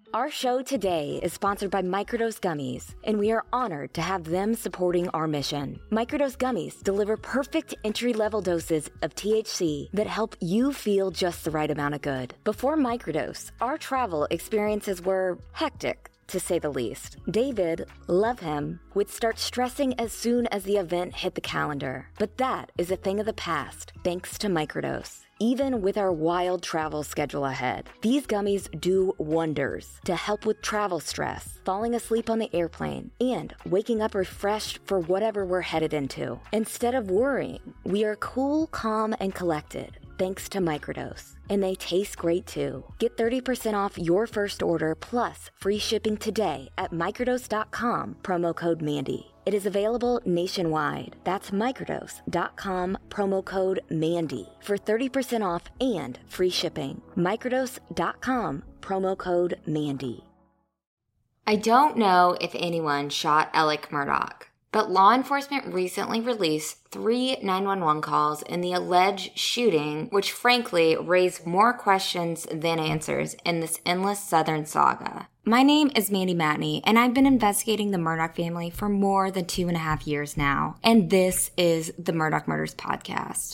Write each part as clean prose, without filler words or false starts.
Our show today is sponsored by Microdose Gummies, and we are honored to have them supporting our mission. Microdose Gummies deliver perfect entry-level doses of THC that help you feel just the right amount of good. Before Microdose, our travel experiences were hectic, to say the least. David, love him, would start stressing as soon as the event hit the calendar. But that is a thing of the past, thanks to Microdose. Even with our wild travel schedule ahead, these gummies do wonders to help with travel stress, falling asleep on the airplane, and waking up refreshed for whatever we're headed into. Instead of worrying, we are cool, calm, and collected, thanks to Microdose. And they taste great too. Get 30% off your first order plus free shipping today at microdose.com, promo code Mandy. It is available nationwide. That's microdose.com, promo code Mandy for 30% off and free shipping. Microdose.com, promo code Mandy. I don't know if anyone shot Alec Murdaugh, but law enforcement recently released 3 911 calls in the alleged shooting, which frankly raised more questions than answers in this endless Southern saga. My name is Mandy Matney, and I've been investigating the Murdaugh family for more than 2.5 years now, and this is the Murdaugh Murders Podcast.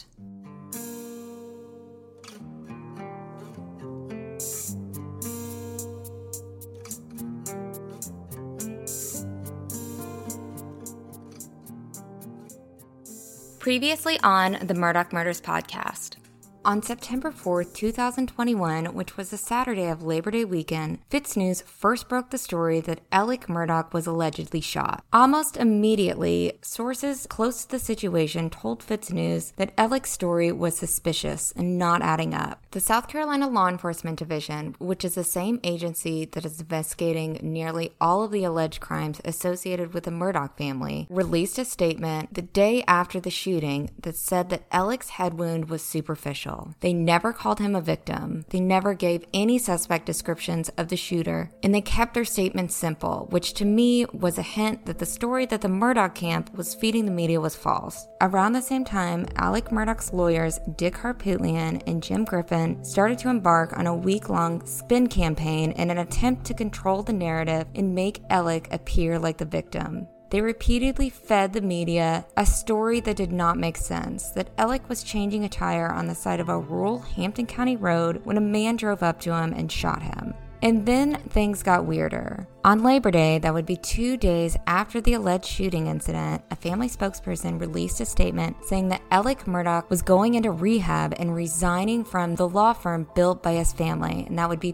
Previously on the Murdaugh Murders Podcast. On September 4th, 2021, which was the Saturday of Labor Day weekend, FITSNews first broke the story that Alec Murdaugh was allegedly shot. Almost immediately, sources close to the situation told FITSNews that Alec's story was suspicious and not adding up. The South Carolina Law Enforcement Division, which is the same agency that is investigating nearly all of the alleged crimes associated with the Murdaugh family, released a statement the day after the shooting that said that Alec's head wound was superficial. They never called him a victim. They never gave any suspect descriptions of the shooter, and they kept their statements simple, which to me was a hint that the story that the Murdaugh camp was feeding the media was false. Around the same time, Alec Murdaugh's lawyers, Dick Harpootlian and Jim Griffin, started to embark on a week-long spin campaign in an attempt to control the narrative and make Alec appear like the victim. They repeatedly fed the media a story that did not make sense, that Alec was changing a tire on the side of a rural Hampton County road when a man drove up to him and shot him. And then things got weirder. On Labor Day, that would be 2 days after the alleged shooting incident, a family spokesperson released a statement saying that Alec Murdaugh was going into rehab and resigning from the law firm built by his family, and that would be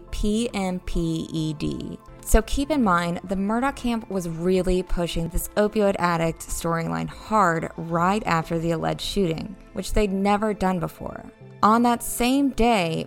PMPED. So keep in mind, the Murdaugh camp was really pushing this opioid addict storyline hard right after the alleged shooting, which they'd never done before. On that same day,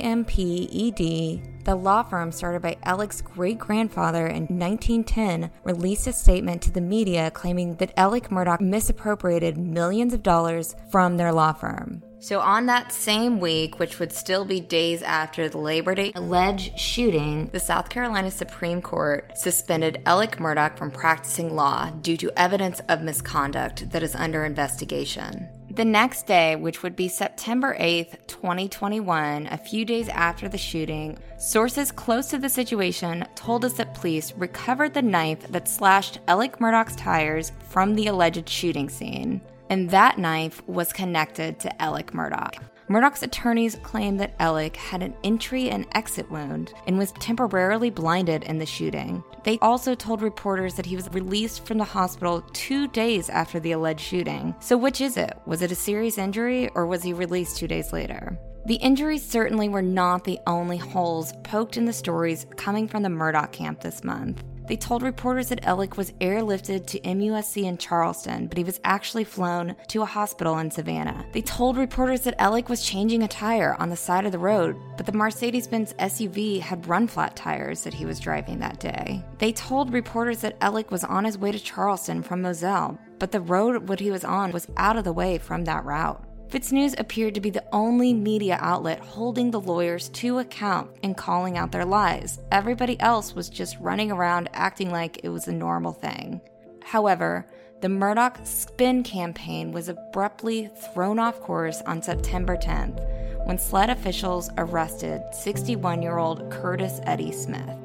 PMPED, the law firm started by Alec's great-grandfather in 1910, released a statement to the media claiming that Alec Murdaugh misappropriated millions of dollars from their law firm. So on that same week, which would still be days after the Labor Day alleged shooting, the South Carolina Supreme Court suspended Alec Murdaugh from practicing law due to evidence of misconduct that is under investigation. The next day, which would be September 8th, 2021, a few days after the shooting, sources close to the situation told us that police recovered the knife that slashed Alec Murdaugh's tires from the alleged shooting scene. And that knife was connected to Alec Murdaugh. Murdaugh's attorneys claimed that Alec had an entry and exit wound and was temporarily blinded in the shooting. They also told reporters that he was released from the hospital 2 days after the alleged shooting. So which is it? Was it a serious injury or was he released 2 days later? The injuries certainly were not the only holes poked in the stories coming from the Murdaugh camp this month. They told reporters that Alec was airlifted to MUSC in Charleston, but he was actually flown to a hospital in Savannah. They told reporters that Alec was changing a tire on the side of the road, but the Mercedes-Benz SUV had run-flat tires that he was driving that day. They told reporters that Alec was on his way to Charleston from Moselle, but the road what he was on was out of the way from that route. FITSNews appeared to be the only media outlet holding the lawyers to account and calling out their lies. Everybody else was just running around acting like it was a normal thing. However, the Murdaugh spin campaign was abruptly thrown off course on September 10th when SLED officials arrested 61-year-old Curtis Eddie Smith.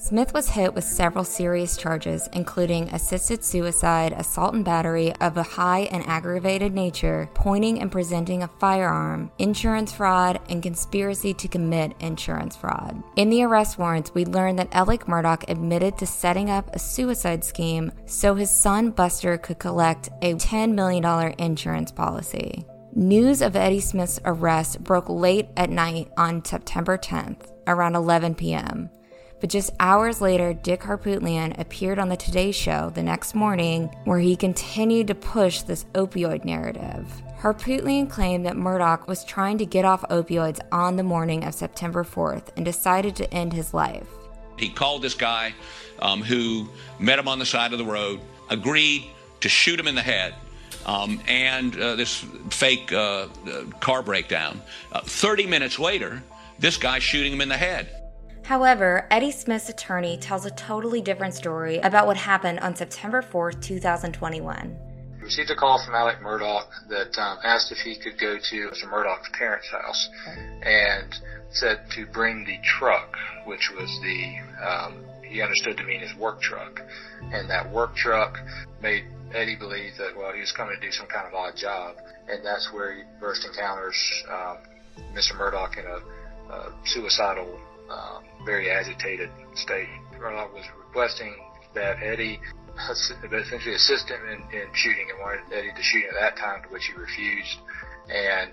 Smith was hit with several serious charges, including assisted suicide, assault and battery of a high and aggravated nature, pointing and presenting a firearm, insurance fraud, and conspiracy to commit insurance fraud. In the arrest warrants, we learned that Alec Murdaugh admitted to setting up a suicide scheme so his son Buster could collect a $10 million insurance policy. News of Eddie Smith's arrest broke late at night on September 10th, around 11 p.m. But just hours later, Dick Harpootlian appeared on the Today Show the next morning, where he continued to push this opioid narrative. Harpootlian claimed that Murdaugh was trying to get off opioids on the morning of September 4th and decided to end his life. He called this guy who met him on the side of the road, agreed to shoot him in the head, and this fake car breakdown. 30 minutes later, this guy shooting him in the head. However, Eddie Smith's attorney tells a totally different story about what happened on September 4th, 2021. We received a call from Alec Murdaugh that asked if he could go to Mr. Murdaugh's parents' house and said to bring the truck, which was he understood to mean his work truck. And that work truck made Eddie believe that, well, he was coming to do some kind of odd job. And that's where he first encounters Mr. Murdaugh in a suicidal, very agitated state. Murdaugh was requesting that Eddie essentially assist him in shooting and wanted Eddie to shoot at that time, to which he refused. And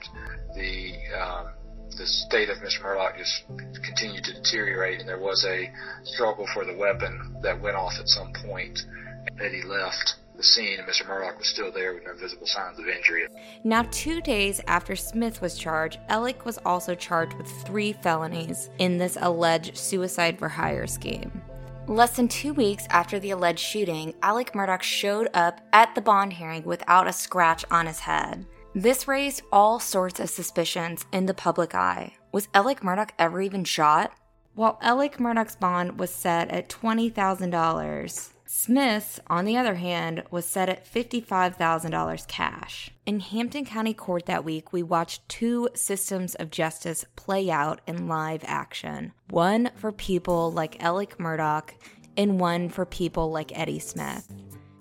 the state of Mr. Murdaugh just continued to deteriorate, and there was a struggle for the weapon that went off at some point. Eddie left the scene, and Mr. Murdaugh was still there with no visible signs of injury. Now, 2 days after Smith was charged, Alec was also charged with 3 felonies in this alleged suicide for hire scheme. Less than 2 weeks after the alleged shooting, Alec Murdaugh showed up at the bond hearing without a scratch on his head. This raised all sorts of suspicions in the public eye. Was Alec Murdaugh ever even shot? While Alec Murdaugh's bond was set at $20,000, Smith's, on the other hand, was set at $55,000 cash. In Hampton County Court that week, we watched 2 systems of justice play out in live action. One for people like Alec Murdaugh, and one for people like Eddie Smith.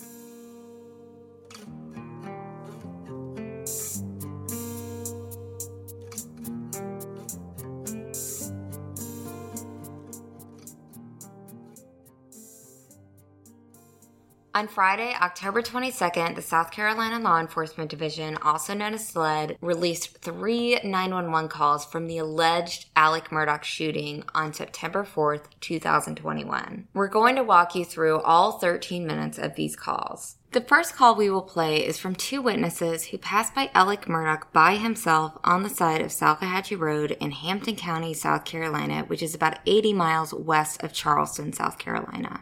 On Friday, October 22nd, the South Carolina Law Enforcement Division, also known as SLED, released 3 911 calls from the alleged Alec Murdaugh shooting on September 4th, 2021. We're going to walk you through all 13 minutes of these calls. The first call we will play is from 2 witnesses who passed by Alec Murdaugh by himself on the side of Salkehatchie Road in Hampton County, South Carolina, which is about 80 miles west of Charleston, South Carolina.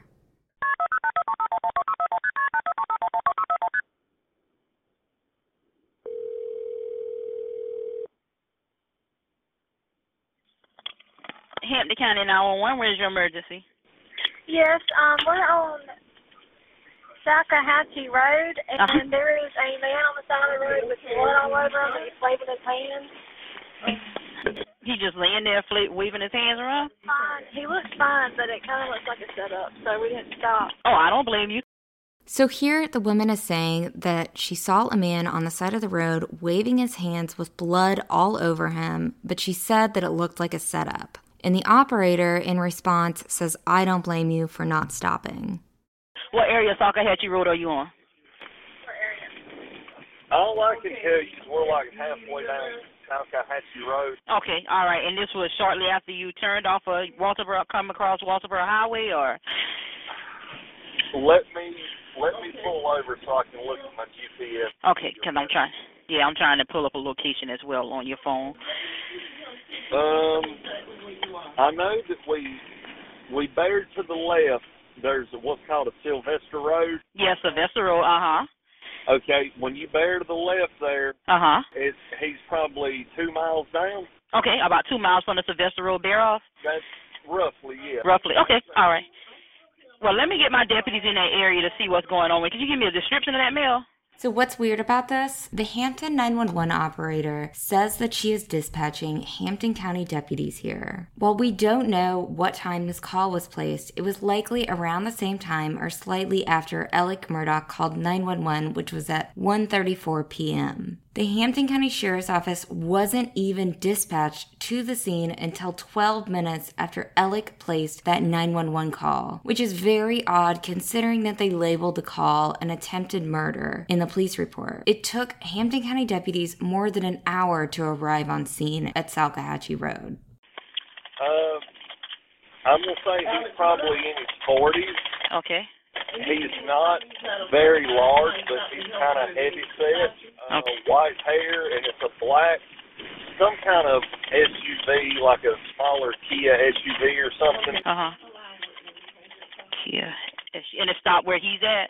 Hampton County 911, where's your emergency? Yes, we're on Salkehatchie Road, and there is a man on the side of the road with blood all over him, and he's waving his hands. He just laying there waving his hands around? Fine. He looks fine, but it kind of looks like a setup, so we didn't stop. Oh, I don't blame you. So here, the woman is saying that she saw a man on the side of the road waving his hands with blood all over him, but she said that it looked like a setup. And the operator, in response, says, "I don't blame you for not stopping." What area of Salkehatchie Road are you on? What area? All I can tell you is we're like halfway down Salkehatchie Road. Okay, all right. And this was shortly after you turned off of Walterboro, come across Walterboro Highway, or? Let me pull over so I can look at my GPS. Okay, because I'm trying to pull up a location as well on your phone. I know that we bared to the left. There's what's called a Sylvester Road. Yes, Sylvester Road. Okay, when you bear to the left there, he's probably 2 miles down. Okay, about 2 miles from the Sylvester Road bear off. That's roughly, yeah. Roughly. Okay, all right. Well, let me get my deputies in that area to see what's going on. Could you give me a description of that male? So what's weird about this? The Hampton 911 operator says that she is dispatching Hampton County deputies here. While we don't know what time this call was placed, it was likely around the same time or slightly after Alec Murdaugh called 911, which was at 1:34 p.m. The Hampton County Sheriff's Office wasn't even dispatched to the scene until 12 minutes after Alec placed that 911 call, which is very odd considering that they labeled the call an attempted murder in the police report. It took Hampton County deputies more than an hour to arrive on scene at Salkehatchie Road. I'm going to say he's probably in his 40s. Okay. He's not very large, but he's kind of heavy set. White hair, and it's a black, some kind of SUV, like a smaller Kia SUV or something. Kia. And it stopped where he's at?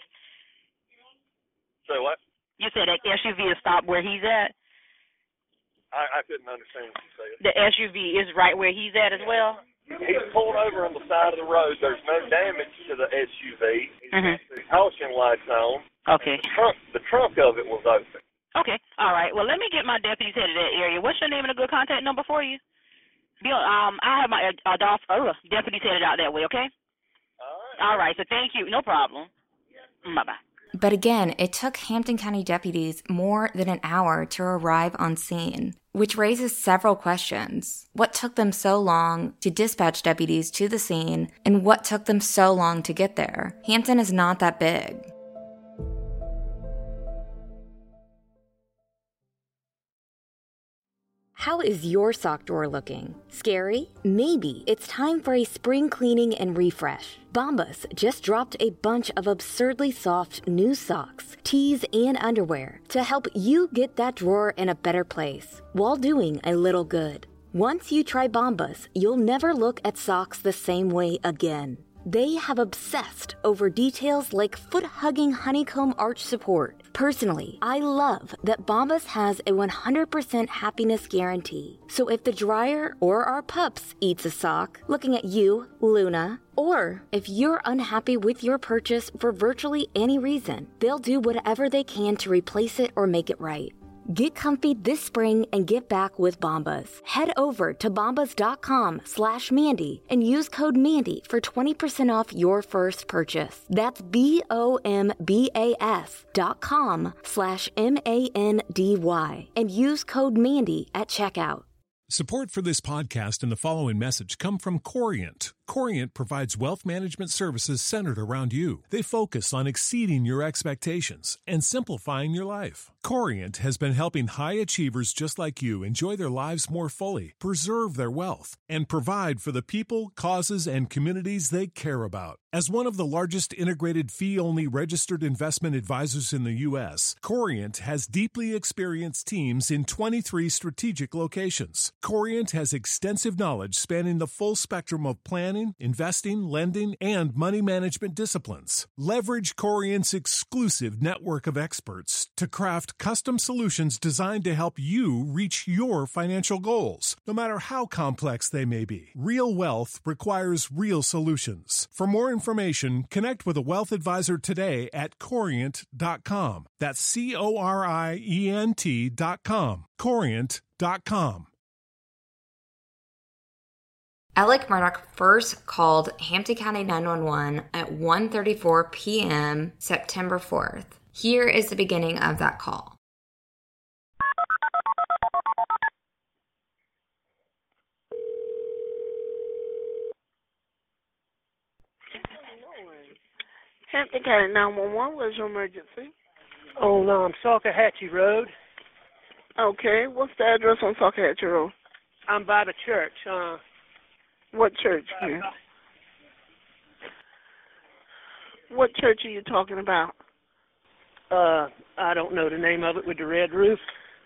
So what? You said that SUV is stopped where he's at? I couldn't understand what you said. The SUV is right where he's at as well? He's pulled over on the side of the road. There's no damage to the SUV. He's got the caution lights on. Okay. The trunk of it was open. Okay. All right. Well, let me get my deputies headed to that area. What's your name and a good contact number for you? Bill, I have my deputies headed out that way, okay? All right. So thank you. No problem. Bye-bye. But again, it took Hampton County deputies more than an hour to arrive on scene, which raises several questions. What took them so long to dispatch deputies to the scene, and what took them so long to get there? Hampton is not that big. How is your sock drawer looking? Scary? Maybe it's time for a spring cleaning and refresh. Bombas just dropped a bunch of absurdly soft new socks, tees, and underwear to help you get that drawer in a better place while doing a little good. Once you try Bombas, you'll never look at socks the same way again. They have obsessed over details like foot-hugging honeycomb arch support. Personally, I love that Bombas has a 100% happiness guarantee. So if the dryer or our pups eats a sock, looking at you, Luna, or if you're unhappy with your purchase for virtually any reason, they'll do whatever they can to replace it or make it right. Get comfy this spring and get back with Bombas. Head over to bombas.com/Mandy and use code Mandy for 20% off your first purchase. That's BOMBAS.com/MANDY and use code Mandy at checkout. Support for this podcast and the following message come from Corient. Corient provides wealth management services centered around you. They focus on exceeding your expectations and simplifying your life. Corient has been helping high achievers just like you enjoy their lives more fully, preserve their wealth, and provide for the people, causes, and communities they care about. As one of the largest integrated fee-only registered investment advisors in the U.S., Corient has deeply experienced teams in 23 strategic locations. Corient has extensive knowledge spanning the full spectrum of planning, investing, lending, and money management disciplines. Leverage Corient's exclusive network of experts to craft custom solutions designed to help you reach your financial goals, no matter how complex they may be. Real wealth requires real solutions. For more information, connect with a wealth advisor today at Corient.com. That's Corient.com. Corient.com. Alec Murdaugh first called Hampton County 911 at 1:34 p.m. September 4th. Here is the beginning of that call. Hampton County 911, what's your emergency? On Salkehatchie Road. Okay, what's the address on Salkehatchie Road? I'm by the church. What church? Here? What church are you talking about? I don't know the name of it with the red roof.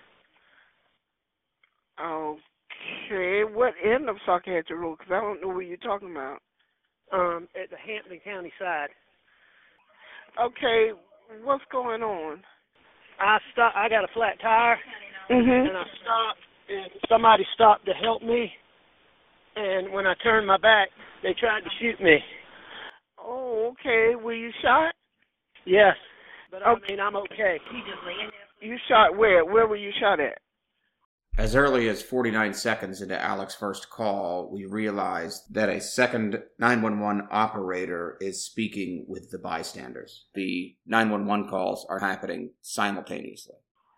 Okay, what end of Salkehatchie Road? Because I don't know what you're talking about. At the Hampton County side. Okay, what's going on? I got a flat tire, and I stopped, and somebody stopped to help me. And when I turned my back, they tried to shoot me. Oh, okay. Were you shot? Yes. But I mean, I'm okay. You shot where? Where were you shot at? As early as 49 seconds into Alec's first call, we realized that a second 911 operator is speaking with the bystanders. The 911 calls are happening simultaneously.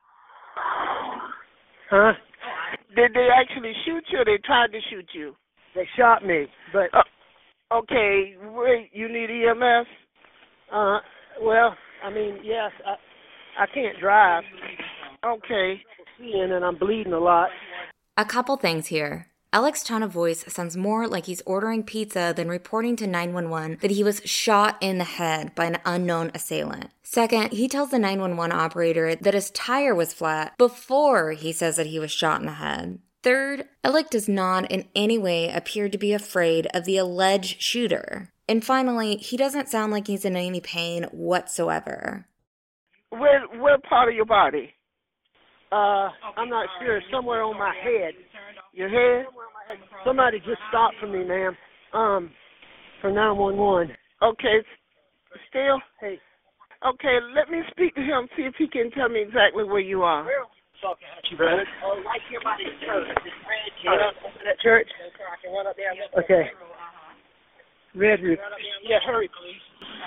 Huh? Did they actually shoot you or they tried to shoot you? They shot me, but... Okay, wait, you need EMS? Well, I mean, yes, I can't drive. Okay. And I'm bleeding a lot. A couple things here. Alec's tone of voice sounds more like he's ordering pizza than reporting to 911 that he was shot in the head by an unknown assailant. Second, he tells the 911 operator that his tire was flat before he says that he was shot in the head. Third, Alec does not in any way appear to be afraid of the alleged shooter. And finally, he doesn't sound like he's in any pain whatsoever. Where part of your body? I'm not sure. Somewhere on my head. Your head? Somebody just stopped for me, ma'am. For 911. Okay. Still? Hey. Okay, let me speak to him, see if he can tell me exactly where you are. Right here by the church. That church? Okay. Red Roof. Yeah, hurry, please.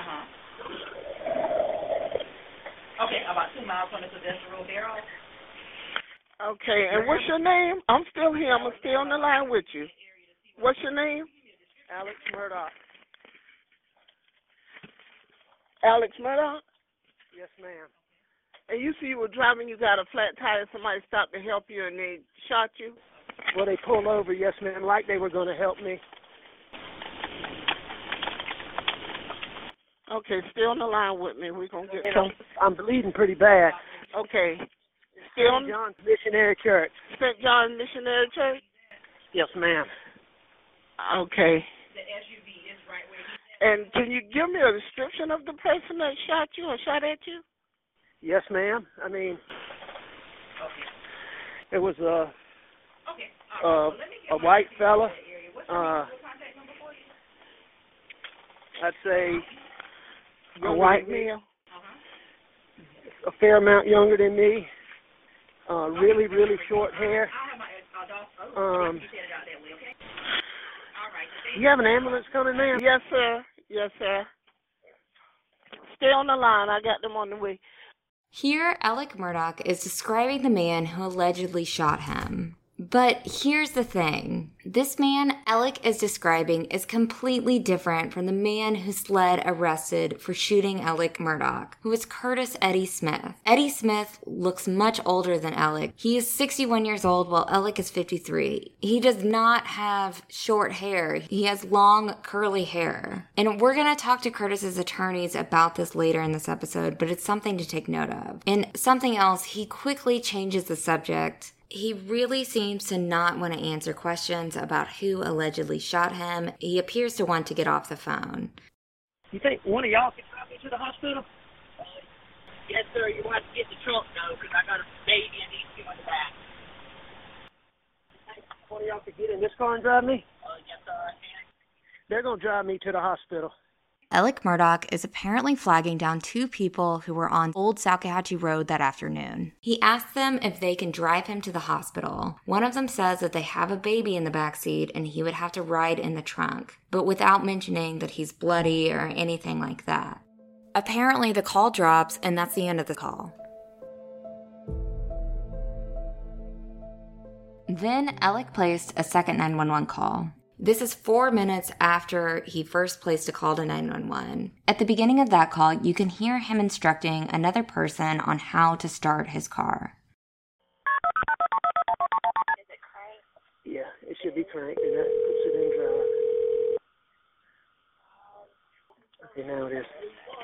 Okay, about 2 miles from the pedestrian barrel. Okay, and what's your name? I'm still here. I'm still on the line with you. What's your name? Alex Murdoch. Alex Murdoch? Yes, ma'am. And you see you were driving, you got a flat tire, somebody stopped to help you and they shot you? Well, they pulled over, yes, ma'am, like they were going to help me. Okay, stay on the line with me. We're going to get some. I'm bleeding pretty bad. Okay. Stay on. St. John's Missionary Church. St. John's Missionary Church? Yes, ma'am. Okay. The SUV is right where he said. And can you give me a description of the person that shot you or shot at you? Yes, ma'am. I mean, it was a white fella. I'd say a white male. A fair amount younger than me. Really, really short hair. You have an ambulance coming, ma'am? Yes, sir. Yes, sir. Stay on the line. I got them on the way. Here, Alec Murdoch is describing the man who allegedly shot him. But here's the thing. This man Alec is describing is completely different from the man who SLED arrested for shooting Alec Murdoch, who is Curtis Eddie Smith. Eddie Smith looks much older than Alec. He is 61 years old while Alec is 53. He does not have short hair. He has long, curly hair. And we're going to talk to Curtis's attorneys about this later in this episode, but it's something to take note of. And something else, he quickly changes the subject. He really seems to not want to answer questions about who allegedly shot him. He appears to want to get off the phone. You think one of y'all can drive me to the hospital? Yes, sir. You want to get the truck, though, because I got a baby and he's in the back. One of y'all could get in this car and drive me? Yes, sir. I can. They're going to drive me to the hospital. Alec Murdoch is apparently flagging down two people who were on Old Salkehatchie Road that afternoon. He asks them if they can drive him to the hospital. One of them says that they have a baby in the backseat and he would have to ride in the trunk, but without mentioning that he's bloody or anything like that. Apparently the call drops and that's the end of the call. Then Alec placed a second 911 call. This is 4 minutes after he first placed a call to 911. At the beginning of that call, you can hear him instructing another person on how to start his car. Is it cranked? Yeah, it should be cranked, and that puts it in drive. Okay, now it is.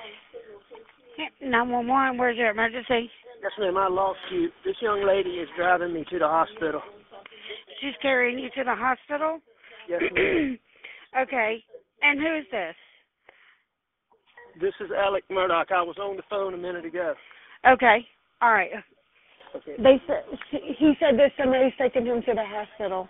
911, where's your emergency? Yes, ma'am, I lost you. This young lady is driving me to the hospital. She's carrying you to the hospital? Yes, ma'am. Okay. And who is this? This is Alec Murdoch. I was on the phone a minute ago. Okay. All right. Okay. He said that somebody's taking him to the hospital.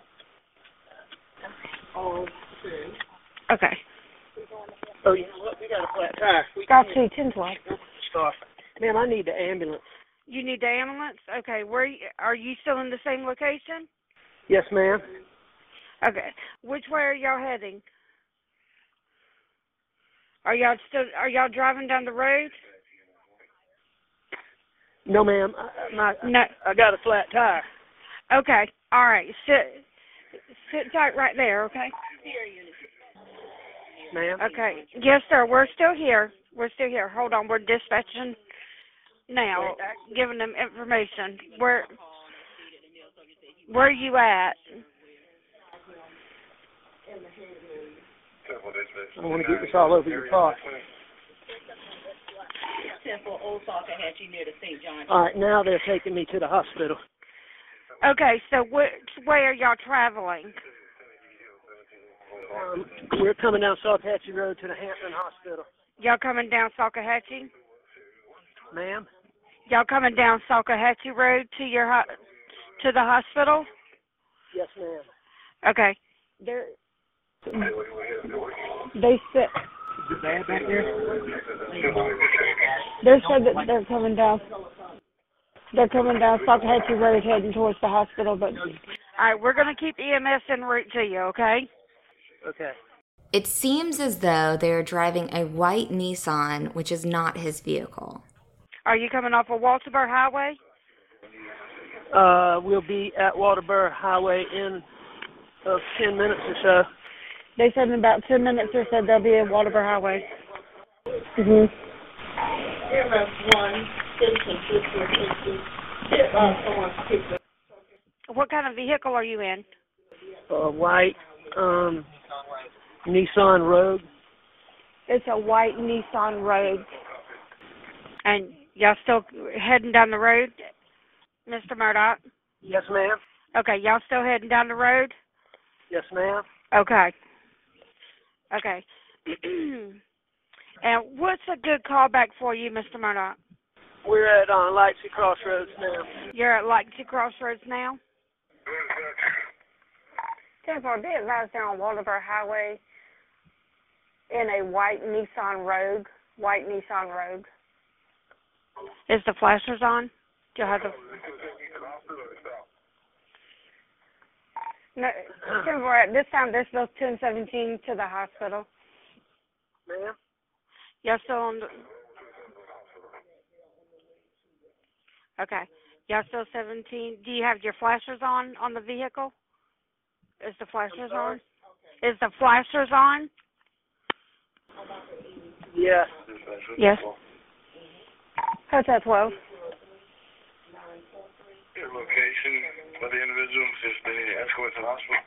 Okay. Okay. Oh, you know what? We got a flat tire. Got you, 10-12. Scarf. Ma'am, I need the ambulance. You need the ambulance? Okay, are you still in the same location? Yes, ma'am. Okay. Which way are y'all heading? Are y'all driving down the road? No, ma'am. I got a flat tire. Okay. All right. Sit tight right there, okay? Ma'am? Okay. Yes, sir. We're still here. Hold on. We're dispatching now, giving them information. Where are you at? I want to get this all over your car. Temple, Old Salkehatchie, near the St. John. All right, now they're taking me to the hospital. Okay, so which way are y'all traveling? We're coming down Salkehatchie Road to the Hampton Hospital. Y'all coming down Salkehatchie? Ma'am? Y'all coming down Salkehatchie Road to the hospital? Yes, ma'am. Okay. They said. Is it bad back there? They said that they're coming down Salkehatchie Road heading towards the hospital, but all right, we're gonna keep EMS en route to you, okay? Okay. It seems as though they are driving a white Nissan, which is not his vehicle. Are you coming off of Walterbur Highway? We'll be at Walterbur Highway in 10 minutes or so. They said in about 10 minutes or so they'll be at Walterbur Highway. Mhm. What kind of vehicle are you in? White Nissan Rogue. It's a white Nissan Rogue. And y'all still heading down the road, Mr. Murdoch? Yes, ma'am. Okay, y'all still heading down the road? Yes, ma'am. Okay. And what's a good callback for you, Mr. Murdoch? We're at Lightsey Crossroads now. You're at Lightsey Crossroads now? 10-4, be advised they're on Walterbur Highway in a white Nissan Rogue. Is the flashers on? Do you have the... No, 10-4, at this time they're supposed to 1017 to the hospital. Ma'am? Y'all still on the... Okay. Y'all still 17. Do you have your flashers on the vehicle? Is the flashers on? Is the flashers on? Yeah. Yes. Hotel 12. Your location of the individual has been escorted to the hospital.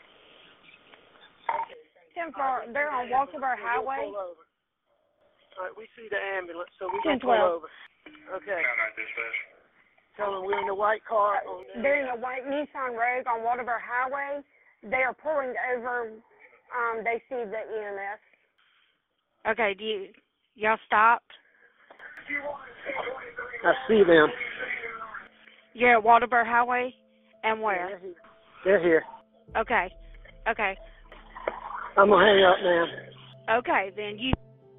10-4, they're on Walterbur Highway. All right, we see the ambulance, so we're 10-12. going to pull over. Okay. Tell them we're in the white car. They're in a white Nissan Rogue on Walterbur Highway. They are pulling over. They see the EMS. Okay, y'all stopped? I see them. You're at Walterbur Highway? And where? They're here. Okay. I'm going to hang up now. Okay, then you...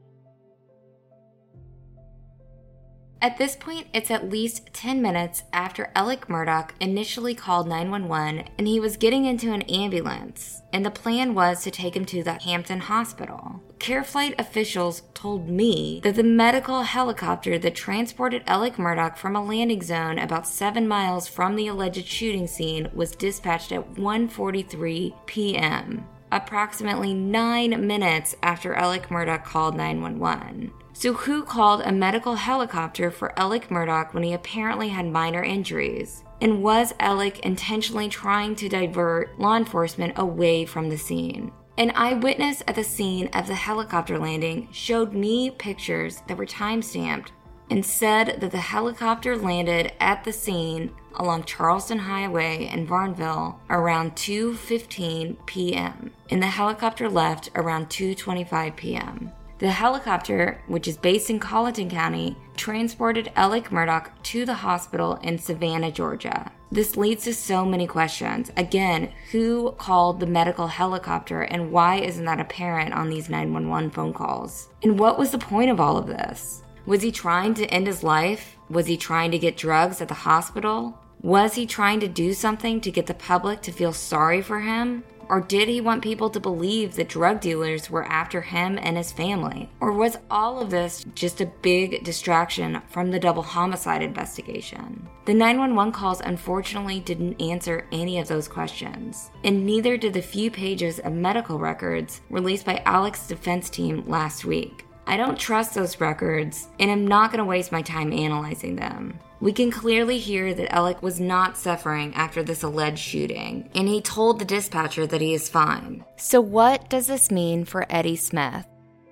At this point, it's at least 10 minutes after Alec Murdaugh initially called 911 and he was getting into an ambulance, and the plan was to take him to the Hampton Hospital. CareFlight officials told me that the medical helicopter that transported Alec Murdaugh from a landing zone about 7 miles from the alleged shooting scene was dispatched at 1:43 p.m., approximately 9 minutes after Alec Murdaugh called 911. So who called a medical helicopter for Alec Murdaugh when he apparently had minor injuries? And was Alec intentionally trying to divert law enforcement away from the scene? An eyewitness at the scene of the helicopter landing showed me pictures that were time-stamped and said that the helicopter landed at the scene along Charleston Highway in Varnville around 2:15 p.m. and the helicopter left around 2:25 p.m. The helicopter, which is based in Colleton County, transported Alec Murdaugh to the hospital in Savannah, Georgia. This leads to so many questions. Again, who called the medical helicopter and why isn't that apparent on these 911 phone calls? And what was the point of all of this? Was he trying to end his life? Was he trying to get drugs at the hospital? Was he trying to do something to get the public to feel sorry for him? Or did he want people to believe that drug dealers were after him and his family? Or was all of this just a big distraction from the double homicide investigation? The 911 calls unfortunately didn't answer any of those questions, and neither did the few pages of medical records released by Alec's defense team last week. I don't trust those records, and I'm not going to waste my time analyzing them. We can clearly hear that Alec was not suffering after this alleged shooting, and he told the dispatcher that he is fine. So what does this mean for Eddie Smith?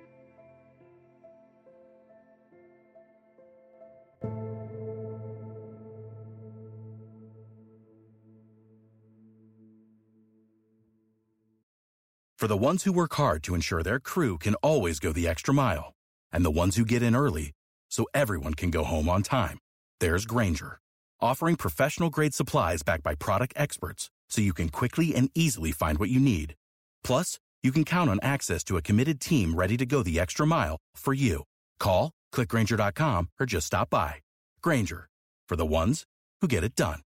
For the ones who work hard to ensure their crew can always go the extra mile, and the ones who get in early so everyone can go home on time, there's Grainger, offering professional-grade supplies backed by product experts so you can quickly and easily find what you need. Plus, you can count on access to a committed team ready to go the extra mile for you. Call, click Grainger.com, or just stop by. Grainger, for the ones who get it done.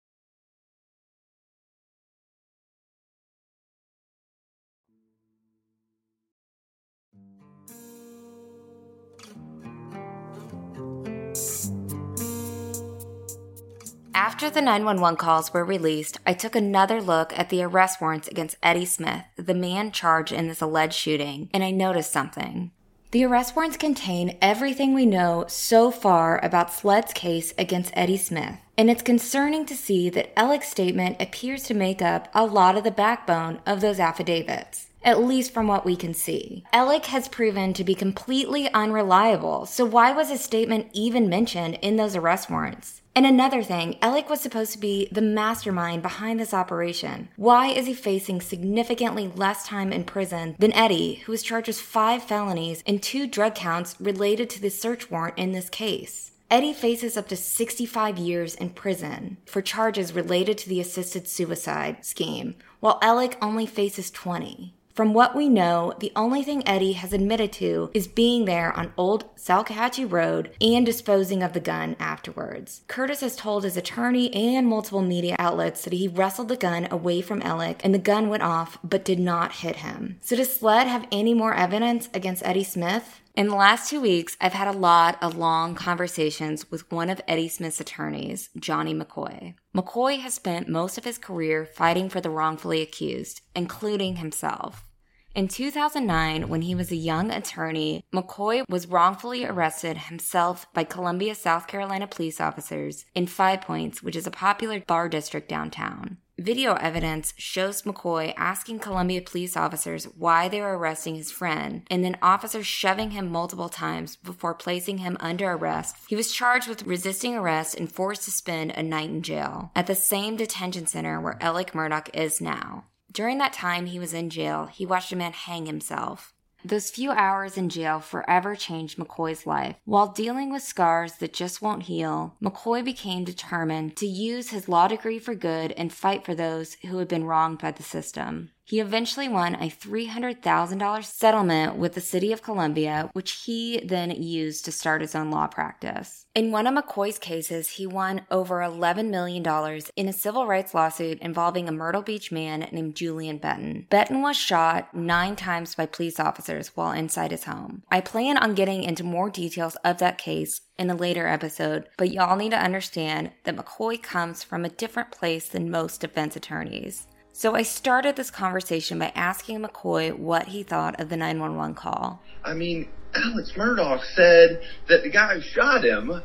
After the 911 calls were released, I took another look at the arrest warrants against Eddie Smith, the man charged in this alleged shooting, and I noticed something. The arrest warrants contain everything we know so far about SLED's case against Eddie Smith, and it's concerning to see that Alec's statement appears to make up a lot of the backbone of those affidavits. At least from what we can see. Alec has proven to be completely unreliable, so why was his statement even mentioned in those arrest warrants? And another thing, Alec was supposed to be the mastermind behind this operation. Why is he facing significantly less time in prison than Eddie, who was charged with 5 felonies and 2 drug counts related to the search warrant in this case? Eddie faces up to 65 years in prison for charges related to the assisted suicide scheme, while Alec only faces 20. From what we know, the only thing Eddie has admitted to is being there on Old Salkehatchie Road and disposing of the gun afterwards. Curtis has told his attorney and multiple media outlets that he wrestled the gun away from Alec and the gun went off but did not hit him. So does SLED have any more evidence against Eddie Smith? In the last 2 weeks, I've had a lot of long conversations with one of Eddie Smith's attorneys, Johnny McCoy. McCoy has spent most of his career fighting for the wrongfully accused, including himself. In 2009, when he was a young attorney, McCoy was wrongfully arrested himself by Columbia, South Carolina police officers in Five Points, which is a popular bar district downtown. Video evidence shows McCoy asking Columbia police officers why they were arresting his friend, and then officers shoving him multiple times before placing him under arrest. He was charged with resisting arrest and forced to spend a night in jail, at the same detention center where Alec Murdaugh is now. During that time he was in jail, he watched a man hang himself. Those few hours in jail forever changed McCoy's life. While dealing with scars that just won't heal, McCoy became determined to use his law degree for good and fight for those who had been wronged by the system. He eventually won a $300,000 settlement with the city of Columbia, which he then used to start his own law practice. In one of McCoy's cases, he won over $11 million in a civil rights lawsuit involving a Myrtle Beach man named Julian Benton. Benton was shot 9 times by police officers while inside his home. I plan on getting into more details of that case in a later episode, but y'all need to understand that McCoy comes from a different place than most defense attorneys. So I started this conversation by asking McCoy what he thought of the 911 call. I mean, Alex Murdaugh said that the guy who shot him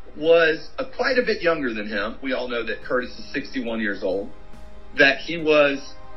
was quite a bit younger than him. We all know that Curtis is 61 years old. That he was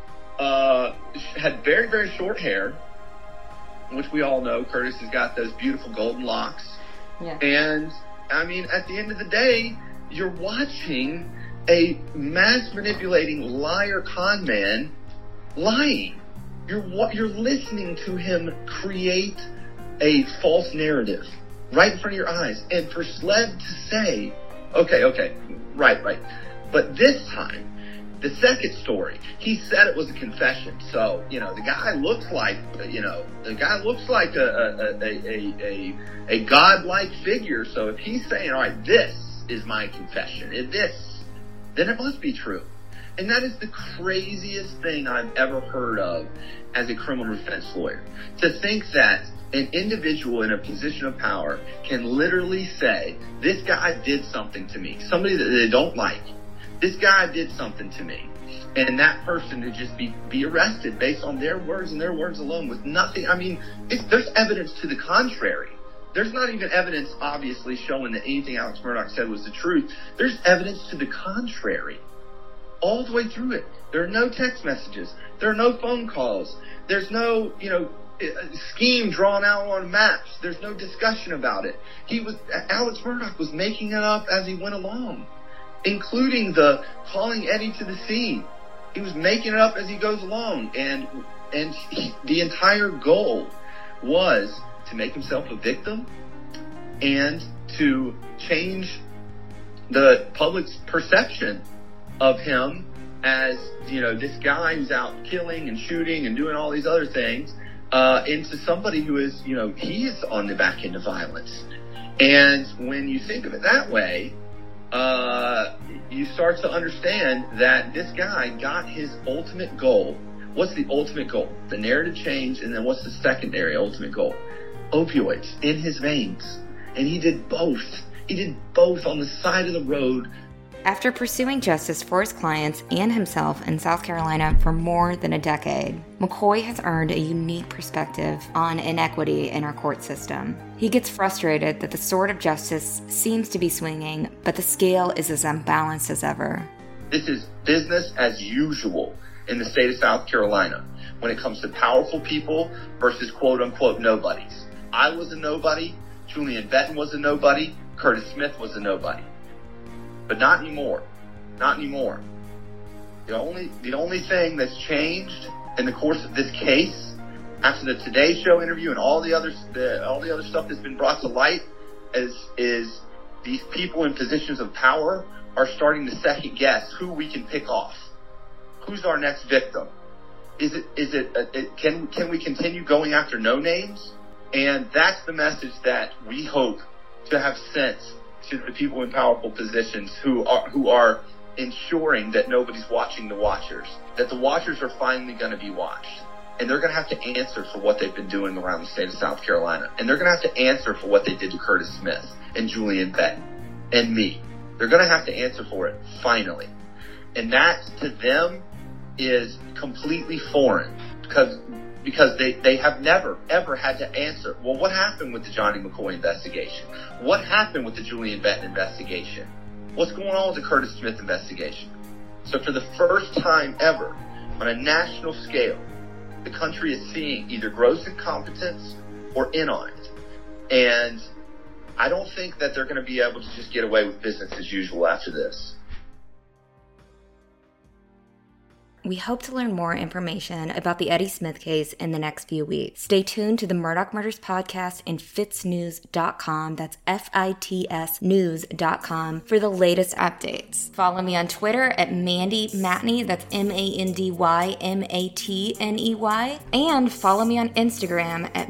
had very, very short hair, which we all know. Curtis has got those beautiful golden locks. Yeah. And, I mean, at the end of the day, you're watching a mass-manipulating liar con man lying. You're listening to him create a false narrative right in front of your eyes. And for SLED to say, okay, right. But this time, The second story, he said it was a confession. So, the guy looks like, a godlike figure. So if he's saying, all right, this is my confession, then it must be true. And that is the craziest thing I've ever heard of as a criminal defense lawyer. To think that an individual in a position of power can literally say, this guy did something to me, somebody that they don't like. This guy did something to me. And that person to just be arrested based on their words and their words alone with nothing. I mean, there's evidence to the contrary. There's not even evidence, obviously, showing that anything Alex Murdaugh said was the truth. There's evidence to the contrary. All the way through it. There are no text messages. There are no phone calls. There's no, scheme drawn out on maps. There's no discussion about it. Alex Murdaugh was making it up as he went along, including the calling Eddie to the scene. He was making it up as he goes along. And the entire goal was to make himself a victim and to change the public's perception of him as, this guy who's out killing and shooting and doing all these other things, into somebody who is, he is on the back end of violence. And when you think of it that way, you start to understand that this guy got his ultimate goal. What's the ultimate goal? The narrative change, and then what's the secondary ultimate goal? Opioids in his veins. And he did both. He did both on the side of the road. After pursuing justice for his clients and himself in South Carolina for more than a decade, McCoy has earned a unique perspective on inequity in our court system. He gets frustrated that the sword of justice seems to be swinging, but the scale is as unbalanced as ever. This is business as usual in the state of South Carolina when it comes to powerful people versus quote-unquote nobodies. I was a nobody. Julian Benton was a nobody. Curtis Smith was a nobody. But not anymore. Not anymore. The only thing that's changed in the course of this case, after the Today Show interview and all the other stuff that's been brought to light, is these people in positions of power are starting to second guess who we can pick off. Who's our next victim? Can we continue going after no names? And that's the message that we hope to have sent to the people in powerful positions who are ensuring that nobody's watching the watchers, that the watchers are finally going to be watched. And they're going to have to answer for what they've been doing around the state of South Carolina. And they're going to have to answer for what they did to Curtis Smith and Julian Benton and me. They're going to have to answer for it, finally. And that, to them, is completely foreign because they have never, ever had to answer, well, what happened with the Johnny McCoy investigation? What happened with the Julian Benton investigation? What's going on with the Curtis Smith investigation? So for the first time ever, on a national scale, the country is seeing either gross incompetence or in on it. And I don't think that they're going to be able to just get away with business as usual after this. We hope to learn more information about the Eddie Smith case in the next few weeks. Stay tuned to the Murdaugh Murders podcast and fitsnews.com. That's FITS news.com for the latest updates. Follow me on Twitter at Mandy Matney. That's MandyMatney. And follow me on Instagram at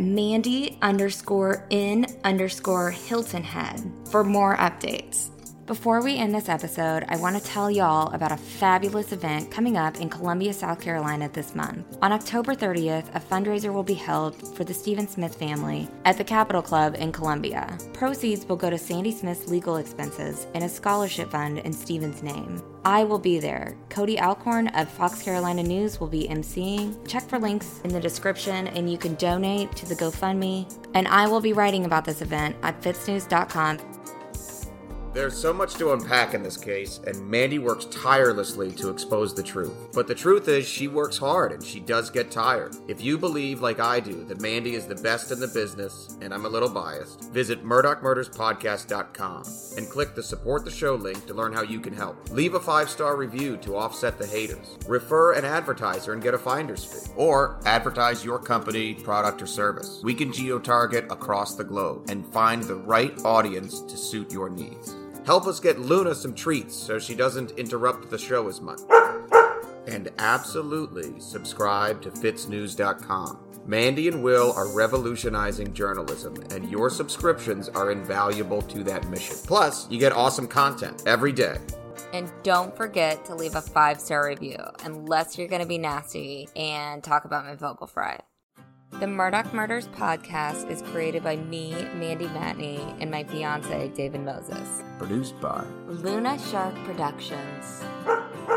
Mandy_in_Hilton Head for more updates. Before we end this episode, I want to tell y'all about a fabulous event coming up in Columbia, South Carolina this month. On October 30th, a fundraiser will be held for the Stephen Smith family at the Capitol Club in Columbia. Proceeds will go to Sandy Smith's legal expenses and a scholarship fund in Stephen's name. I will be there. Cody Alcorn of Fox Carolina News will be emceeing. Check for links in the description and you can donate to the GoFundMe. And I will be writing about this event at fitsnews.com. There's so much to unpack in this case, and Mandy works tirelessly to expose the truth. But the truth is, she works hard, and she does get tired. If you believe, like I do, that Mandy is the best in the business, and I'm a little biased, visit MurdaughMurdersPodcast.com and click the Support the Show link to learn how you can help. Leave a 5-star review to offset the haters. Refer an advertiser and get a finder's fee. Or advertise your company, product, or service. We can geo-target across the globe and find the right audience to suit your needs. Help us get Luna some treats so she doesn't interrupt the show as much. And absolutely subscribe to FitzNews.com. Mandy and Will are revolutionizing journalism, and your subscriptions are invaluable to that mission. Plus, you get awesome content every day. And don't forget to leave a 5-star review, unless you're going to be nasty and talk about my vocal fry. The Murdaugh Murders podcast is created by me, Mandy Matney, and my fiance, David Moses. Produced by Luna Shark Productions.